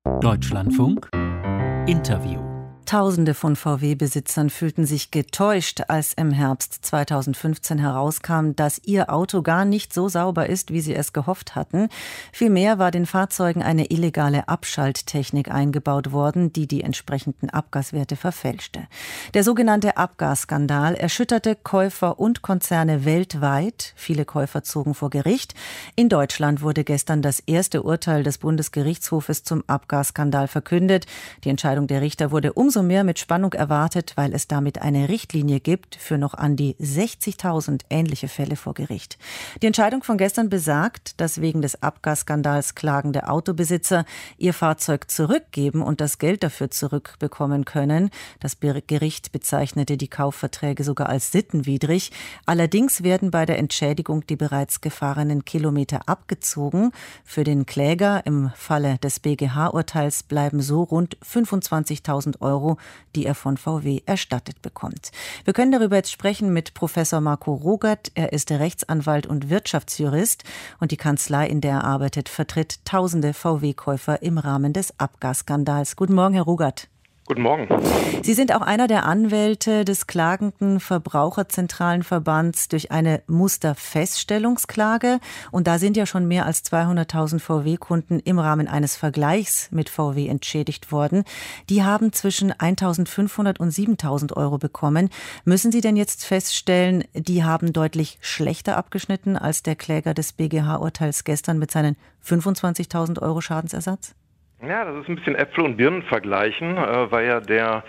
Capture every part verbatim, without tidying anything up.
Deutschlandfunk Interview. Tausende von V W-Besitzern fühlten sich getäuscht, als im Herbst zweitausendfünfzehn herauskam, dass ihr Auto gar nicht so sauber ist, wie sie es gehofft hatten. Vielmehr war den Fahrzeugen eine illegale Abschalttechnik eingebaut worden, die die entsprechenden Abgaswerte verfälschte. Der sogenannte Abgasskandal erschütterte Käufer und Konzerne weltweit. Viele Käufer zogen vor Gericht. In Deutschland wurde gestern das erste Urteil des Bundesgerichtshofes zum Abgasskandal verkündet. Die Entscheidung der Richter wurde umso mehr mit Spannung erwartet, weil es damit eine Richtlinie gibt für noch an die sechzigtausend ähnliche Fälle vor Gericht. Die Entscheidung von gestern besagt, dass wegen des Abgasskandals klagende Autobesitzer ihr Fahrzeug zurückgeben und das Geld dafür zurückbekommen können. Das Gericht bezeichnete die Kaufverträge sogar als sittenwidrig. Allerdings werden bei der Entschädigung die bereits gefahrenen Kilometer abgezogen. Für den Kläger im Falle des B G H-Urteils bleiben so rund fünfundzwanzigtausend Euro, die er von V W erstattet bekommt. Wir können darüber jetzt sprechen mit Professor Marco Rogert. Er ist Rechtsanwalt und Wirtschaftsjurist und die Kanzlei, in der er arbeitet, vertritt tausende V W-Käufer im Rahmen des Abgasskandals. Guten Morgen, Herr Rogert. Guten Morgen. Sie sind auch einer der Anwälte des klagenden Verbraucherzentralenverbands durch eine Musterfeststellungsklage. Und da sind ja schon mehr als zweihunderttausend V W-Kunden im Rahmen eines Vergleichs mit V W entschädigt worden. Die haben zwischen eintausendfünfhundert und siebentausend Euro bekommen. Müssen Sie denn jetzt feststellen, die haben deutlich schlechter abgeschnitten als der Kläger des B G H-Urteils gestern mit seinen fünfundzwanzigtausend Euro Schadensersatz? Ja, das ist ein bisschen Äpfel und Birnen vergleichen, äh, weil ja der,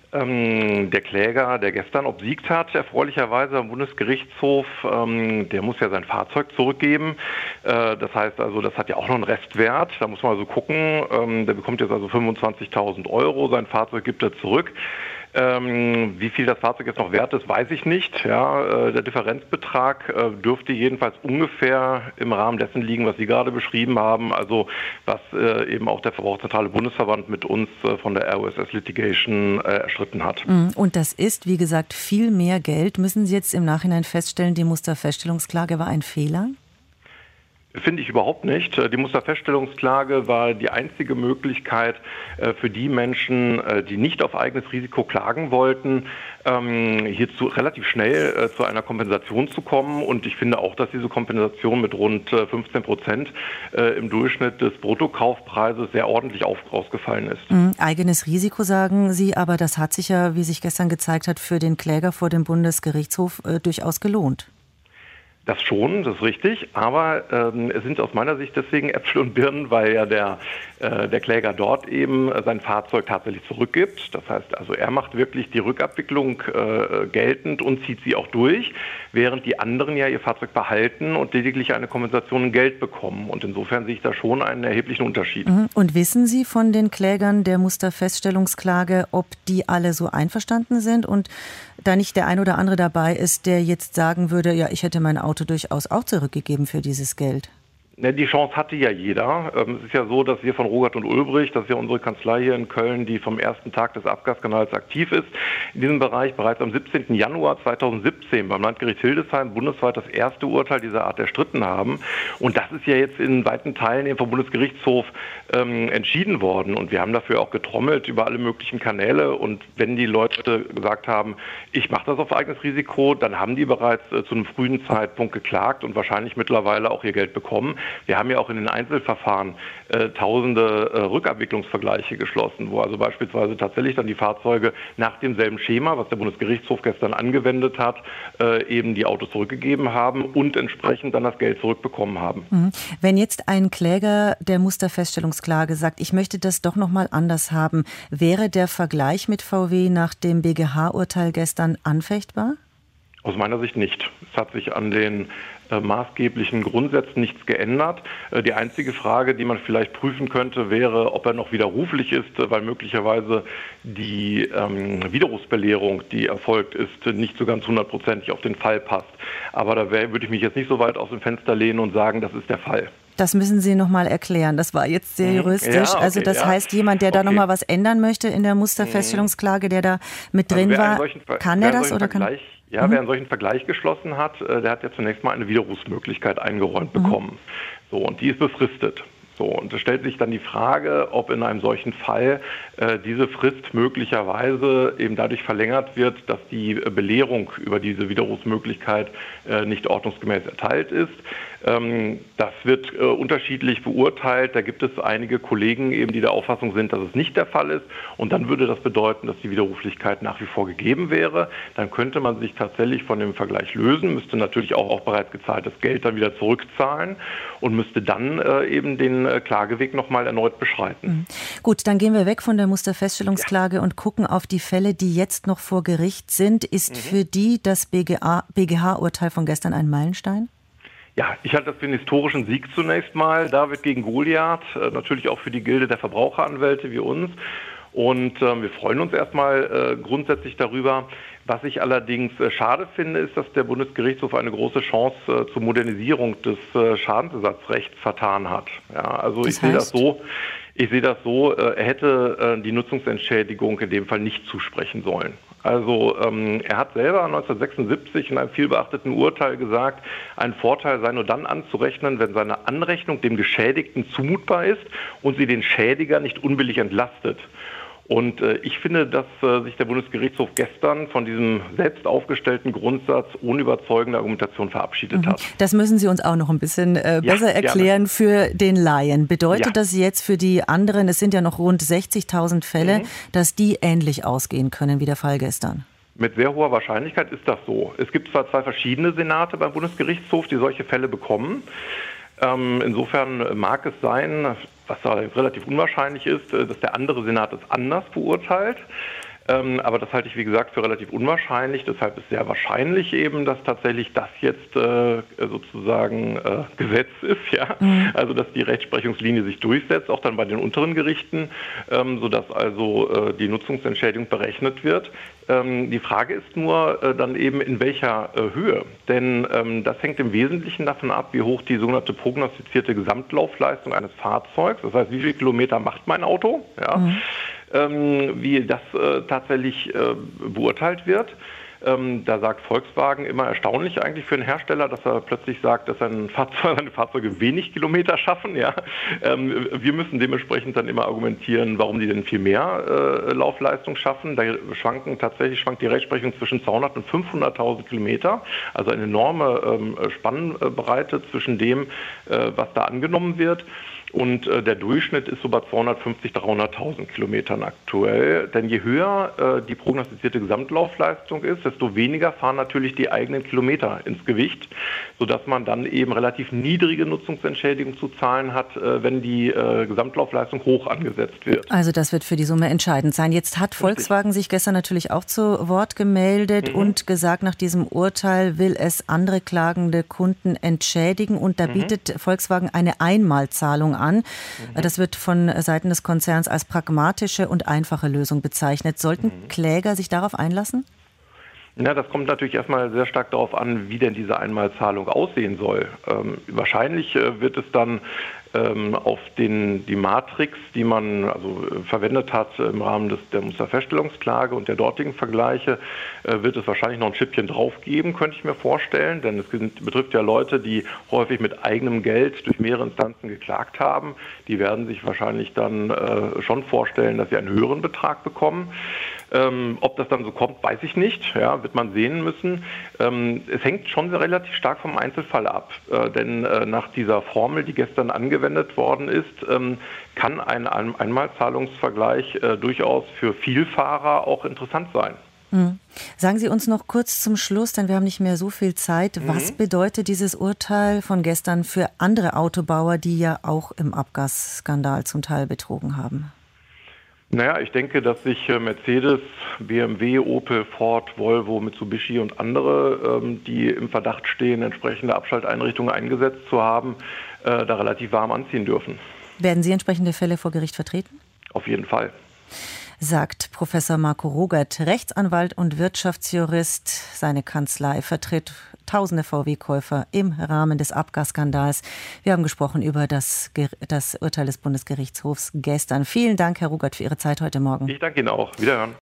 ähm, der Kläger, der gestern obsiegt hat, erfreulicherweise am Bundesgerichtshof, ähm, der muss ja sein Fahrzeug zurückgeben. Äh, das heißt also, das hat ja auch noch einen Restwert. Da muss man also gucken, ähm, der bekommt jetzt also fünfundzwanzigtausend Euro, sein Fahrzeug gibt er zurück. Ähm, wie viel das Fahrzeug jetzt noch wert ist, weiß ich nicht. Ja, äh, der Differenzbetrag äh, dürfte jedenfalls ungefähr im Rahmen dessen liegen, was Sie gerade beschrieben haben, also was äh, eben auch der Verbraucherzentrale Bundesverband mit uns äh, von der R O S S Litigation äh, erstritten hat. Und das ist, wie gesagt, viel mehr Geld. Müssen Sie jetzt im Nachhinein feststellen, die Musterfeststellungsklage war ein Fehler? Finde ich überhaupt nicht. Die Musterfeststellungsklage war die einzige Möglichkeit für die Menschen, die nicht auf eigenes Risiko klagen wollten, hierzu relativ schnell zu einer Kompensation zu kommen. Und ich finde auch, dass diese Kompensation mit rund fünfzehn Prozent im Durchschnitt des Bruttokaufpreises sehr ordentlich ausgefallen ist. Mhm. Eigenes Risiko, sagen Sie, aber das hat sich ja, wie sich gestern gezeigt hat, für den Kläger vor dem Bundesgerichtshof äh, durchaus gelohnt. Das schon, das ist richtig, aber ähm, es sind aus meiner Sicht deswegen Äpfel und Birnen, weil ja der, äh, der Kläger dort eben äh, sein Fahrzeug tatsächlich zurückgibt. Das heißt also, er macht wirklich die Rückabwicklung äh, geltend und zieht sie auch durch, während die anderen ja ihr Fahrzeug behalten und lediglich eine Kompensation in Geld bekommen. Und insofern sehe ich da schon einen erheblichen Unterschied. Und wissen Sie von den Klägern der Musterfeststellungsklage, ob die alle so einverstanden sind und da nicht der ein oder andere dabei ist, der jetzt sagen würde, ja, ich hätte mein Auto durchaus auch zurückgegeben für dieses Geld? Die Chance hatte ja jeder. Es ist ja so, dass wir von Rogert und Ulbrich, das ist ja unsere Kanzlei hier in Köln, die vom ersten Tag des Abgasskandals aktiv ist, in diesem Bereich bereits am siebzehnten Januar zweitausendsiebzehn beim Landgericht Hildesheim bundesweit das erste Urteil dieser Art erstritten haben. Und das ist ja jetzt in weiten Teilen eben vom Bundesgerichtshof ähm, entschieden worden. Und wir haben dafür auch getrommelt über alle möglichen Kanäle. Und wenn die Leute gesagt haben, ich mache das auf eigenes Risiko, dann haben die bereits äh, zu einem frühen Zeitpunkt geklagt und wahrscheinlich mittlerweile auch ihr Geld bekommen. Wir haben ja auch in den Einzelverfahren äh, tausende äh, Rückabwicklungsvergleiche geschlossen, wo also beispielsweise tatsächlich dann die Fahrzeuge nach demselben Schema, was der Bundesgerichtshof gestern angewendet hat, äh, eben die Autos zurückgegeben haben und entsprechend dann das Geld zurückbekommen haben. Mhm. Wenn jetzt ein Kläger der Musterfeststellungsklage sagt, ich möchte das doch noch mal anders haben, wäre der Vergleich mit V W nach dem B G H-Urteil gestern anfechtbar? Aus meiner Sicht nicht. Es hat sich an den äh, maßgeblichen Grundsätzen nichts geändert. Äh, die einzige Frage, die man vielleicht prüfen könnte, wäre, ob er noch widerruflich ist, äh, weil möglicherweise die ähm, Widerrufsbelehrung, die erfolgt ist, nicht so ganz hundertprozentig auf den Fall passt. Aber da wär, würde ich mich jetzt nicht so weit aus dem Fenster lehnen und sagen, das ist der Fall. Das müssen Sie noch mal erklären. Das war jetzt sehr juristisch. Ja, okay, also das ja. heißt, jemand, der okay. da noch mal was ändern möchte in der Musterfeststellungsklage, der da mit drin also war, Ver- kann er das oder kann? Ja, mhm. wer einen solchen Vergleich geschlossen hat, der hat ja zunächst mal eine Widerrufsmöglichkeit eingeräumt bekommen. Mhm. So, und die ist befristet. So, und es stellt sich dann die Frage, ob in einem solchen Fall äh, diese Frist möglicherweise eben dadurch verlängert wird, dass die Belehrung über diese Widerrufsmöglichkeit äh, nicht ordnungsgemäß erteilt ist. Ähm, das wird äh, unterschiedlich beurteilt. Da gibt es einige Kollegen eben, die der Auffassung sind, dass es nicht der Fall ist. Und dann würde das bedeuten, dass die Widerruflichkeit nach wie vor gegeben wäre. Dann könnte man sich tatsächlich von dem Vergleich lösen, müsste natürlich auch, auch bereits gezahltes Geld dann wieder zurückzahlen und müsste dann äh, eben den äh, Klageweg nochmal erneut beschreiten. Mhm. Gut, dann gehen wir weg von der Musterfeststellungsklage ja. und gucken auf die Fälle, die jetzt noch vor Gericht sind. Ist mhm. für die das B G H-Urteil von gestern ein Meilenstein? Ja, ich halte das für einen historischen Sieg zunächst mal. David gegen Goliath, äh, natürlich auch für die Gilde der Verbraucheranwälte wie uns. Und äh, wir freuen uns erstmal äh, grundsätzlich darüber. Was ich allerdings äh, schade finde, ist, dass der Bundesgerichtshof eine große Chance äh, zur Modernisierung des äh, Schadensersatzrechts vertan hat. Ja, also das ich sehe das so. Ich sehe das so, äh, er hätte äh, die Nutzungsentschädigung in dem Fall nicht zusprechen sollen. Also ähm, er hat selber neunzehnhundertsechsundsiebzig in einem vielbeachteten Urteil gesagt, ein Vorteil sei nur dann anzurechnen, wenn seine Anrechnung dem Geschädigten zumutbar ist und sie den Schädiger nicht unbillig entlastet. Und äh, ich finde, dass äh, sich der Bundesgerichtshof gestern von diesem selbst aufgestellten Grundsatz ohne überzeugende Argumentation verabschiedet mhm. hat. Das müssen Sie uns auch noch ein bisschen äh, besser ja, erklären gerne. Für den Laien. Bedeutet ja. das jetzt für die anderen, es sind ja noch rund sechzigtausend Fälle, mhm. dass die ähnlich ausgehen können wie der Fall gestern? Mit sehr hoher Wahrscheinlichkeit ist das so. Es gibt zwar zwei verschiedene Senate beim Bundesgerichtshof, die solche Fälle bekommen. Ähm, insofern mag es sein, was relativ unwahrscheinlich ist, dass der andere Senat es anders beurteilt. Ähm, aber das halte ich, wie gesagt, für relativ unwahrscheinlich. Deshalb ist sehr wahrscheinlich eben, dass tatsächlich das jetzt äh, sozusagen äh, Gesetz ist, ja. Mhm. Also, dass die Rechtsprechungslinie sich durchsetzt, auch dann bei den unteren Gerichten, ähm, sodass also äh, die Nutzungsentschädigung berechnet wird. Ähm, die Frage ist nur äh, dann eben, in welcher äh, Höhe. Denn ähm, das hängt im Wesentlichen davon ab, wie hoch die sogenannte prognostizierte Gesamtlaufleistung eines Fahrzeugs, das heißt, wie viele Kilometer macht mein Auto, ja. Mhm. Ähm, wie das äh, tatsächlich äh, beurteilt wird. Ähm, da sagt Volkswagen immer erstaunlich eigentlich für einen Hersteller, dass er plötzlich sagt, dass ein Fahrzeug, seine Fahrzeuge wenig Kilometer schaffen. Ja? Ähm, wir müssen dementsprechend dann immer argumentieren, warum die denn viel mehr äh, Laufleistung schaffen. Da schwanken tatsächlich schwankt die Rechtsprechung zwischen zweihundert und fünfhunderttausend Kilometer. Also eine enorme ähm, Spannbreite zwischen dem, äh, was da angenommen wird. Und äh, der Durchschnitt ist so bei zweihundertfünfzig, dreihunderttausend Kilometern aktuell. Denn je höher äh, die prognostizierte Gesamtlaufleistung ist, desto weniger fahren natürlich die eigenen Kilometer ins Gewicht, sodass man dann eben relativ niedrige Nutzungsentschädigung zu zahlen hat, äh, wenn die äh, Gesamtlaufleistung hoch angesetzt wird. Also das wird für die Summe entscheidend sein. Jetzt hat Volkswagen Richtig. sich gestern natürlich auch zu Wort gemeldet mhm. und gesagt, nach diesem Urteil will es andere klagende Kunden entschädigen. Und da mhm. bietet Volkswagen eine Einmalzahlung an. Mhm. Das wird von Seiten des Konzerns als pragmatische und einfache Lösung bezeichnet. Sollten mhm. Kläger sich darauf einlassen? Ja, das kommt natürlich erstmal sehr stark darauf an, wie denn diese Einmalzahlung aussehen soll. Ähm, wahrscheinlich äh, wird es dann ähm, auf den, die Matrix, die man also äh, verwendet hat im Rahmen des, der Musterfeststellungsklage und der dortigen Vergleiche, äh, wird es wahrscheinlich noch ein Schippchen drauf geben, könnte ich mir vorstellen. Denn es betrifft ja Leute, die häufig mit eigenem Geld durch mehrere Instanzen geklagt haben. Die werden sich wahrscheinlich dann äh, schon vorstellen, dass sie einen höheren Betrag bekommen. Ähm, ob das dann so kommt, weiß ich nicht. Ja, wird man sehen müssen. Ähm, es hängt schon relativ stark vom Einzelfall ab. Äh, denn äh, nach dieser Formel, die gestern angewendet worden ist, ähm, kann ein Einmalzahlungsvergleich äh, durchaus für Vielfahrer auch interessant sein. Mhm. Sagen Sie uns noch kurz zum Schluss, denn wir haben nicht mehr so viel Zeit. Mhm. Was bedeutet dieses Urteil von gestern für andere Autobauer, die ja auch im Abgasskandal zum Teil betrogen haben? Naja, ich denke, dass sich Mercedes, B M W, Opel, Ford, Volvo, Mitsubishi und andere, ähm, die im Verdacht stehen, entsprechende Abschalteinrichtungen eingesetzt zu haben, äh, da relativ warm anziehen dürfen. Werden Sie entsprechende Fälle vor Gericht vertreten? Auf jeden Fall. Sagt Professor Marco Rogert, Rechtsanwalt und Wirtschaftsjurist. Seine Kanzlei vertritt tausende V W-Käufer im Rahmen des Abgasskandals. Wir haben gesprochen über das, das Urteil des Bundesgerichtshofs gestern. Vielen Dank, Herr Rogert, für Ihre Zeit heute Morgen. Ich danke Ihnen auch. Wiederhören.